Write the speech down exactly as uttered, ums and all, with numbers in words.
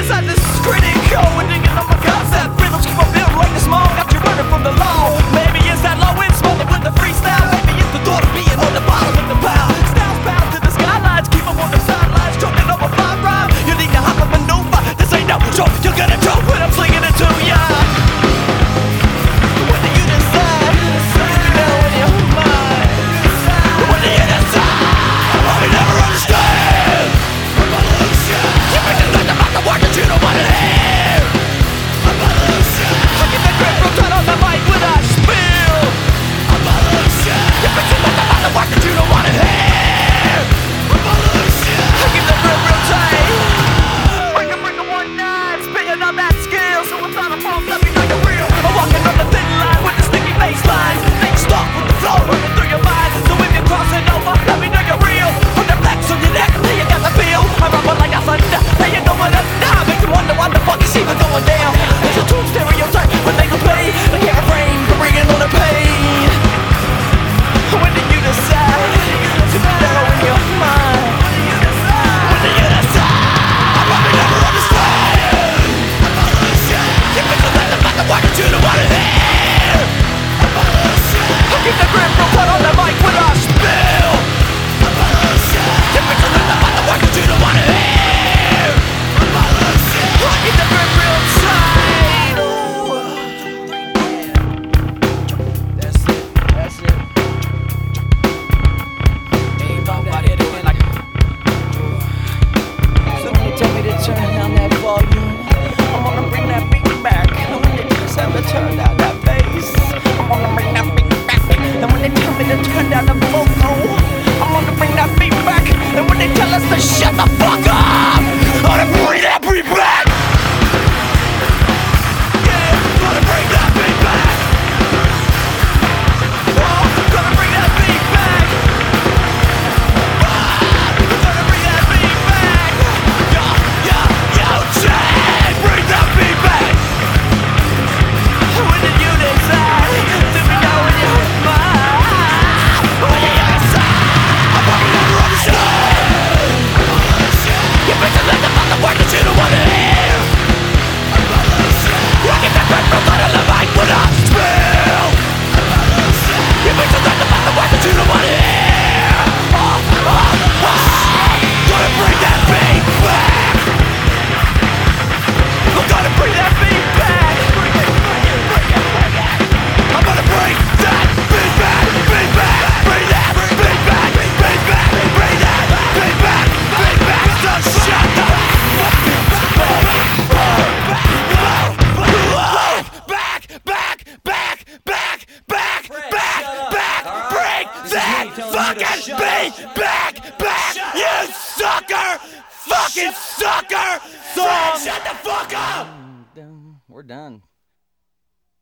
inside this critical. When digging up a concept, rhythms keep on building like the small. Got you running from the law. Maybe it's that low end smoking with the freestyle. Maybe it's the thought of being on the bottom of the pile. Styles bound to the skylines, keep up on the sidelines, choking up a fly rhyme. You need to hop and maneuver. This ain't no joke. You're gonna choke when I'm slinging it to ya. When do you decide? You know in your mind. When do you decide? I never understand. Revolution. You make it think about the word that you don't wanna hear. Revolution. I get the grip real tight on the mic when I spill. Revolution. You make it think about the word that you don't wanna hear. Revolution. I get the grip real tight. Break a break a one nine, spitting on that skill. So it's not a false, let me know you're real. I'm walking on the thin line with the sticky baseline. Things stop with the flow running through your mind. So if you're crossing over, let me know you're real. Put the flex on your neck, now you got the feel. I rumble like a thunder, now you going up now. Make you wonder why the fuck is even going down. It's a true stereotype when they complain. They can't refrain from bringing on the pain. When do you decide to know in your mind? When do you decide? I probably never understand. You make a lot about the word that you don't wanna hear. I keep the grip real tight on the mic when I spill. You make a lot about the word that you don't wanna hear. I keep the grip real tight. That's it, that's it. Ain't nobody doing like. Somebody tell me to turn down that volume. I'm gonna bring that beat back. And when they just have to turn down that bass, I'm gonna bring that beat back. And when they tell me to turn down the vocal, I'm gonna bring that beat back. And when they tell us to shut the fuck up, I'm gonna bring that beat back. Yeah, I'm gonna bring that beat back. Oh, I'm gonna bring that beat back. Ah, I'm gonna bring that beat back. Yo, yo, yo, Chad, bring that beat back. When did you decide to be know in your mind? When did you decide? I probably never understood. You make a lot about the word that you don't wanna hear. I get that breath from out of the mic when I spill. You make a lot about the word that you don't wanna hear. Oh, oh, oh. Gonna bring that beat back. I'm gonna bring that beat back. I'm gonna bring that beat back. Beat back. Bring that beat back. Beat back. Bring that beat back. Beat back. So shut the fucking back. Back, back, back, back, back, back, back. Bring that fucking beat back.